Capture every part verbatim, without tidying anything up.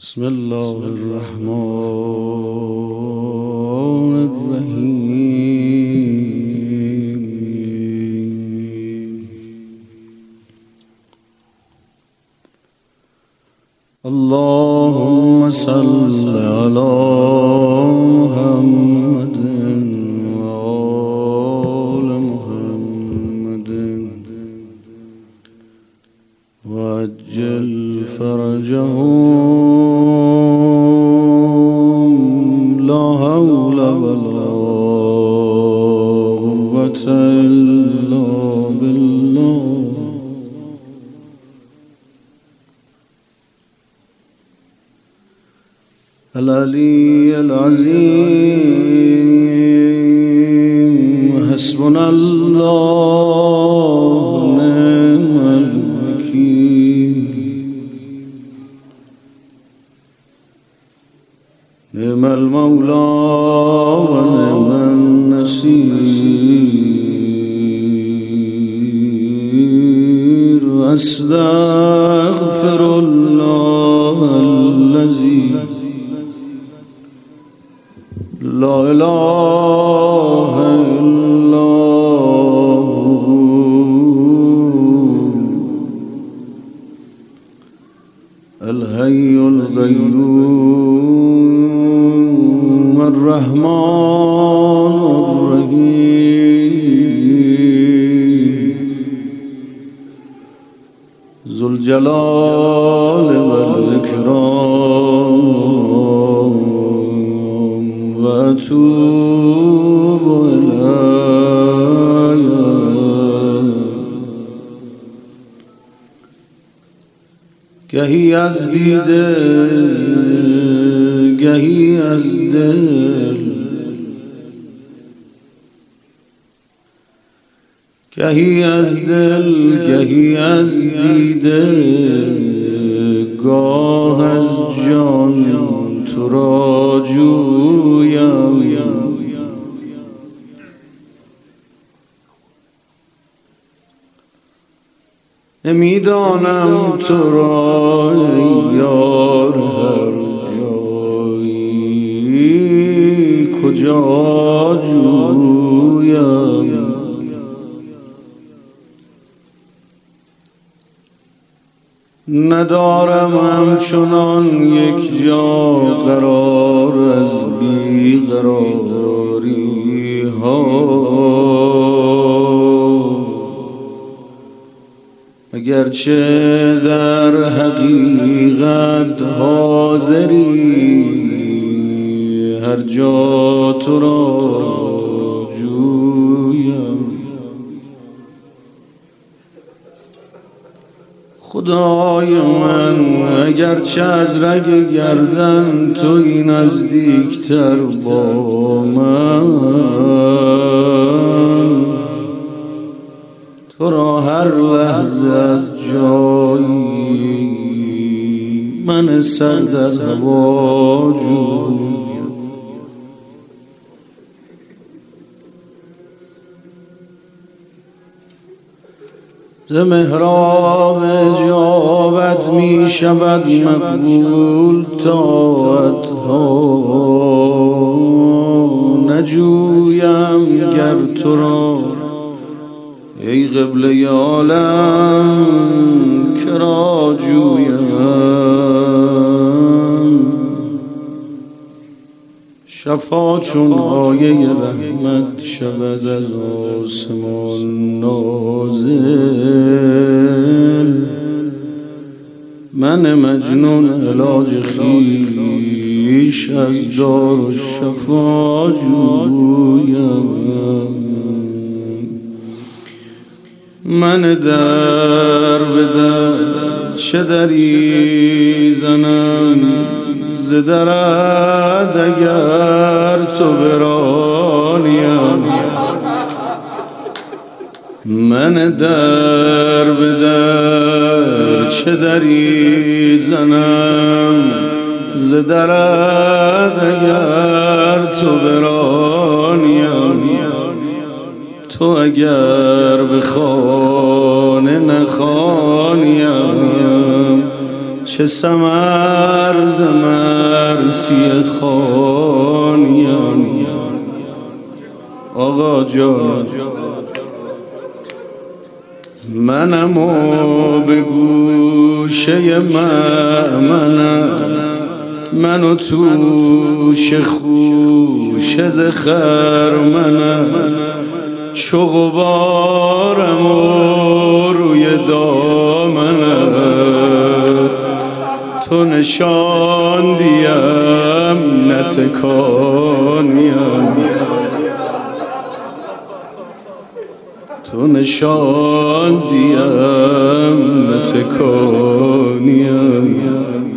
بسم الله الرحمن الرحیم. اللهم صل على محمد وآل محمد وعجل فرجهم. لا حول ولا قوة إلا بالله. العلي العظيم. حسبنا الله نعم الوكيل. نعم المولى ونعم النصير. أستغفر الله الذي لا إله إلا هو الحي القيوم الرحمن الرحيم ذو الجلال والإكرام. وأتوب إليه. گهی از دیده گهی از دل، گهی از دل گهی از دیده، گاه از جان تو را جویم. نمیدانم تو را ای یار هر جایی کجا جویم. ندارم همچنان یک جا قرار از بیقراری ها، اگرچه در حقیقت حاضری هر جا تو را جویم. خدای من اگرچه از رگ گردن توی نزدیکتر با من، تو را هر لحظه از جایی من سر در هوا جویم. ز محراب اجابت می شود مقبول طاعت ها، نجویم گر تو را ای قبله عالم کرا جویم. شفا چون آیه رحمت شود از آسمان نازل، من مجنون علاج خویش از دارالشفا جویم. من در به در چه دری زنم، ز درت اگر تو برانیم. من در به در چه دری زنم، ز درت اگر تو برانیم. تو اگر به خانه نخوانیم، چه چه ثمر ز مرسی خانیان آقا جان منم و به گوشه مأمنم منو توش خوش ز خرمنم چو غبارم و روی دامنم تو نشان دیم نتکانیم تو نشان دیم نتکانیم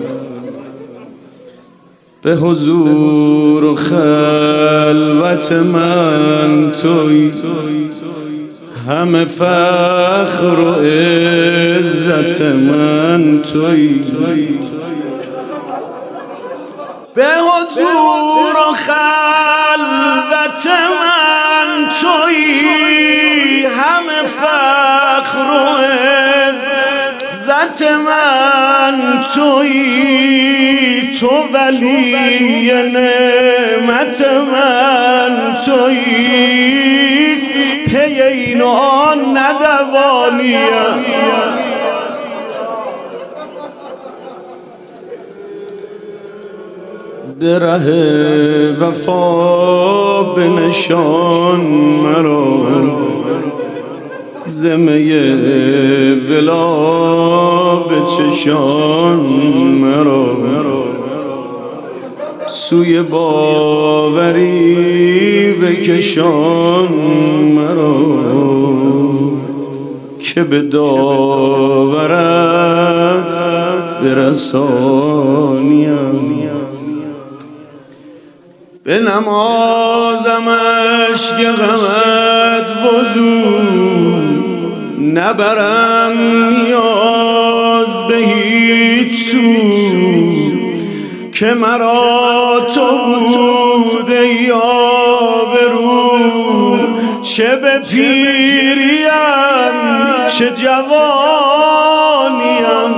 به حضور و خلوت من توی همه فخر و عزت من توی به حضور و خلوت من توی همه فخر و عزت من توی تو ولی نعمت من توی پی این و آن ندوانیم به ره وفا بنشان مرا زمه ولا به چشان مرا سوی باوری بکشان مرا که به داورت برسانیم به نمازم اشک غمت وضو نبرم نیاز به هیچ سو که مرا تو بود ای آبرو چه به پیریم چه جوانیم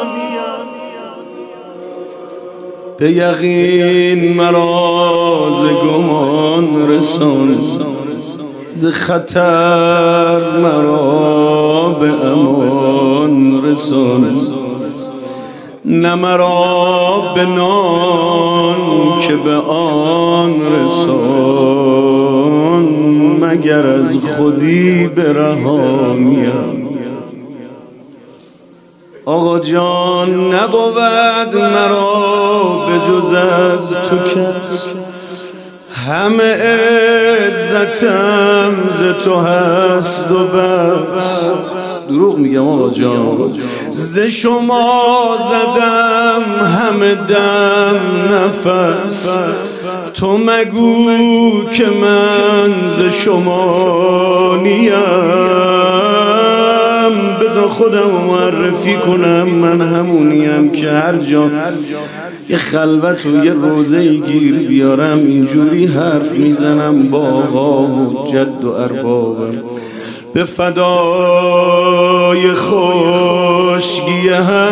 به یقین مرا ز گمان رسان ز خطر مرا به امان رسان نه مرا به نان که به آن رسان مگر از خودی برهانیم آقا جان نبود مرا به جز از تو کس همه عزتم ز تو هست و بس دروغ میگم آقا جان ز شما زدم همه دم نفس تو مگو که من ز شما نیم بذار خودم معرفی کنم من همونیم که هر جا یه خلوت و یه روزه گیر بیارم اینجوری حرف میزنم با آقا و جد و اربابم به فدای خشکی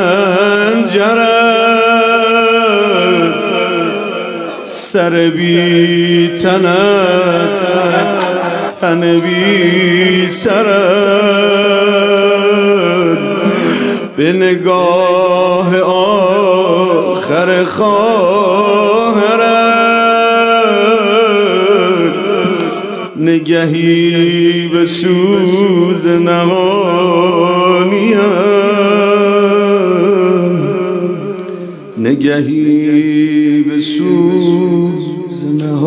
هنجرت سر بی تنت تن بی سرت به نگاه آخر خواهرت نگهی به سوز نهانیم نگهی به سوز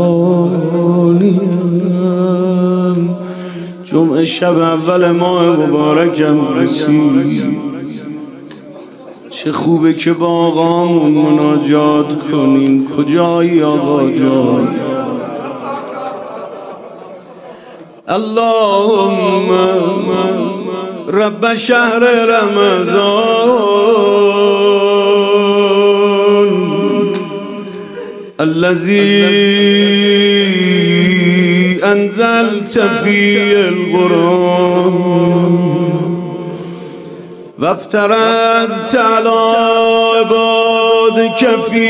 نهانیم جمعه شب اول ماه مبارکم رسید چه خوبه که با آقامون مناجات کنیم کجایی آقا جان اللهم رب شهر رمضان الذي انزلت فيه القرآن وافترضت على عبادك في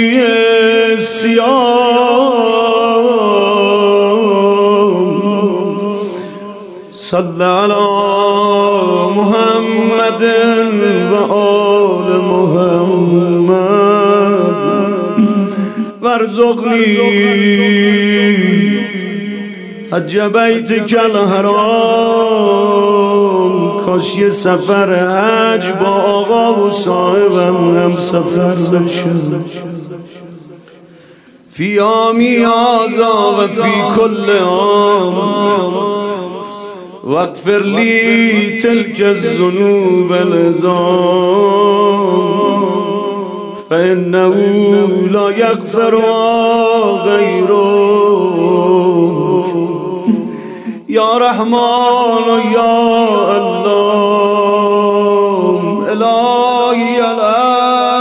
الصيام صل على محمد وآل محمد وارزقني حج بیتک الحرام. کاش یه سفر حج با آقا و صاحبم هم سفر بشه فی عامی هذا و فی کل عام واغفر لی تلک الذنوب العظام فإنه لا یغفرها غیره یا رحمان یا الله الهی الهی